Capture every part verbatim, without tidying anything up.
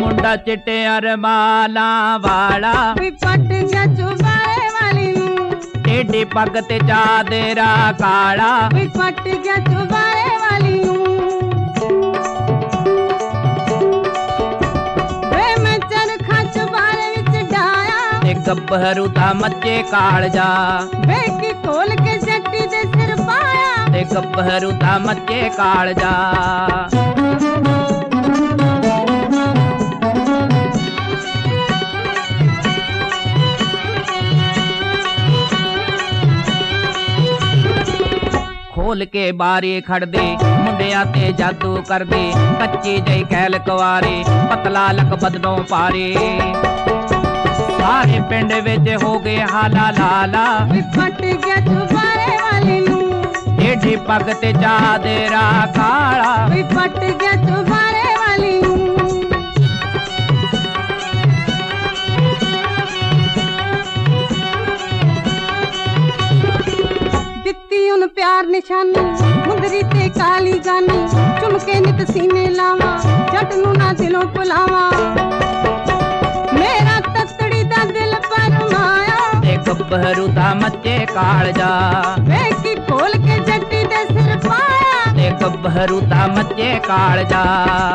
ਮੁੰਡਾ ਚਿੱਟਿਆਂ ਰਮਾਲਾਂ ਵਾਲਾ ਵੀ ਪੱਟ ਗਿਆ ਚੁਬਾਰੇ ਵਾਲੀ ਨੂੰ ਟੇਢੀ ਪੱਗ ਤੇ ਚਾਦਰਾ ਕਾਲਾ ਵੀ ਪੱਟ ਗਿਆ ਚੁਬਾਰੇ ਵਾਲੀ ਨੂੰ ਵੇ ਮੈਂ ਚਰਖਾ ਚੁਬਾਰੇ ਵਿੱਚ ਡਾਇਆ ਤੇ ਗੱਭਰੂ ਦਾ ਮੱਚੇ ਕਾਲਜਾ ਵੇ ਕੀ ਖੋਲ ਕੇ ਜੱਟੀ ਦੇ ਸਿਰ ਪਾਇਆ ਤੇ ਗੱਭਰੂ ਦਾ ਮੱਚੇ ਕਾਲਜਾ ਖੋਲ ਕੇ ਬਾਰੇ ਖੜਦੇ ਮੁੰਡਿਆਂ ਤੇ ਜਾਦੂ ਕਰਦੇ ਕੱਚੇ ਜਈ ਕਹਿਲ ਕੁਆਰੇ ਪਤਲਾ ਲਕ ਬਦਨੋਂ ਪਾਰੇ ਸਾਰੇ ਪਿੰਡ ਵਿੱਚ ਹੋ ਗਏ ਹਾਲਾ ਲਾਲਾ ਵੀ ਫਟ ਗਿਆ ਚੁਬਾਰੇ ਵਾਲੀ ਨੂੰ ਟੇਢੀ ਪੱਗ ਤੇ ਚਾਦਰਾ ਕਾਲਾ ਵੀ ਫਟ ਗਿਆ ਚੁਬਾਰੇ ਵਾਲੀ ਨੂੰ ਦਿੱਤੀ ਉਹਨੂੰ ਪਿਆਰ ਨਿਸ਼ਾਨੀ ਮੁੰਦਰੀ ਤੇ ਕਾਲੀ ਜਾਨੀ ਚੁੰਮ ਕੇ ਨਿਤ ਸੀਨੇ ਲਾਵਾਂ ਜੱਟ ਨੂੰ ਨਾ ਦਿਲੋਂ ਭੁਲਾਵਾਂ ਮੇਰਾ ਤਤੜੀ ਦਾ ਦਿਲ ਪਰਮਾਇਆ ਤੇ ਗੱਭਰੂ ਦਾ ਮੱਚੇ ਕਾਲਜਾ ਵੇ ਕੀ ਖੋਲ ਕੇ ਜੱਟੀ ਦੇ ਸਿਰ ਪਾਇਆ ਤੇ ਗੱਭਰੂ ਦਾ ਮੱਚੇ ਕਾਲਜਾ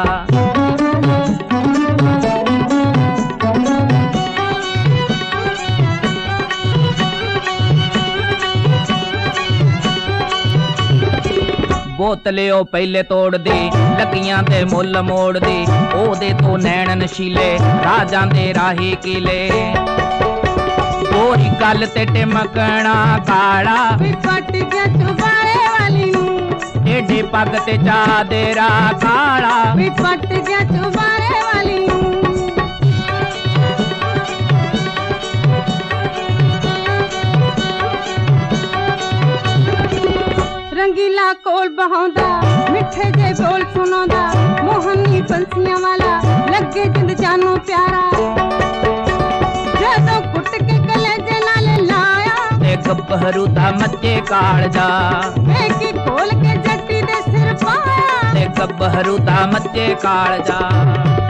ਬੋਤਲੇ ਉਹ ਪਹਿਲੇ ਤੋੜਦੇ ਲੱਗੀਆਂ ਤੇ ਮੁੱਲ ਮੋੜਦੇ ਉਹਦੇ ਤੋਂ ਨੈਣ ਨਸ਼ੀਲੇ ਰਾਜਾਂ ਦੇ ਰਾਹੀ ਕਿਲੇ ਗੋਰੀ ਗੱਲ ਤੇ ਟਿਮਕਣਾ ਕਾਲਾ ਵੀ ਫਟ ਗਿਆ ਚੁਬਾਰੇ ਵਾਲੀ ਨੂੰ ਟੇਢੀ ਪੱਗ ਤੇ ਚਾਦਰਾ ਕਾਲਾ ਵੀ ਫਟ ਗਿਆ ਚੁਬਾਰੇ ਵਾਲੀ ਨੂੰ ਰੰਗੀਲਾ ਕੋਲ ਬਹਾਉਂਦਾ ਮਿੱਠੇ ਜੇ ਬੋਲ ਸੁਣਾਉਂਦਾ ਮੋਹਨੀ ਬੰਸੀਆਂ ਵਾਲਾ ਲੱਗੇ ਜਿੰਦ ਜਾਨੋਂ ਪਿਆਰਾ ਜਦੋਂ ਕੁੱਟ ਕੇ ਕਲੇਜੇ ਨਾਲ ਲਾਇਆ ਤੇ ਗੱਭਰੂ ਦਾ ਮੱਚੇ ਕਾਲਜਾ ਵੇ ਕੀ ਖੋਲ ਕੇ ਜੱਟੀ ਦੇ ਸਿਰ ਪਾਇਆ ਤੇ ਗੱਭਰੂ ਦਾ ਮੱਚੇ ਕਾਲਜਾ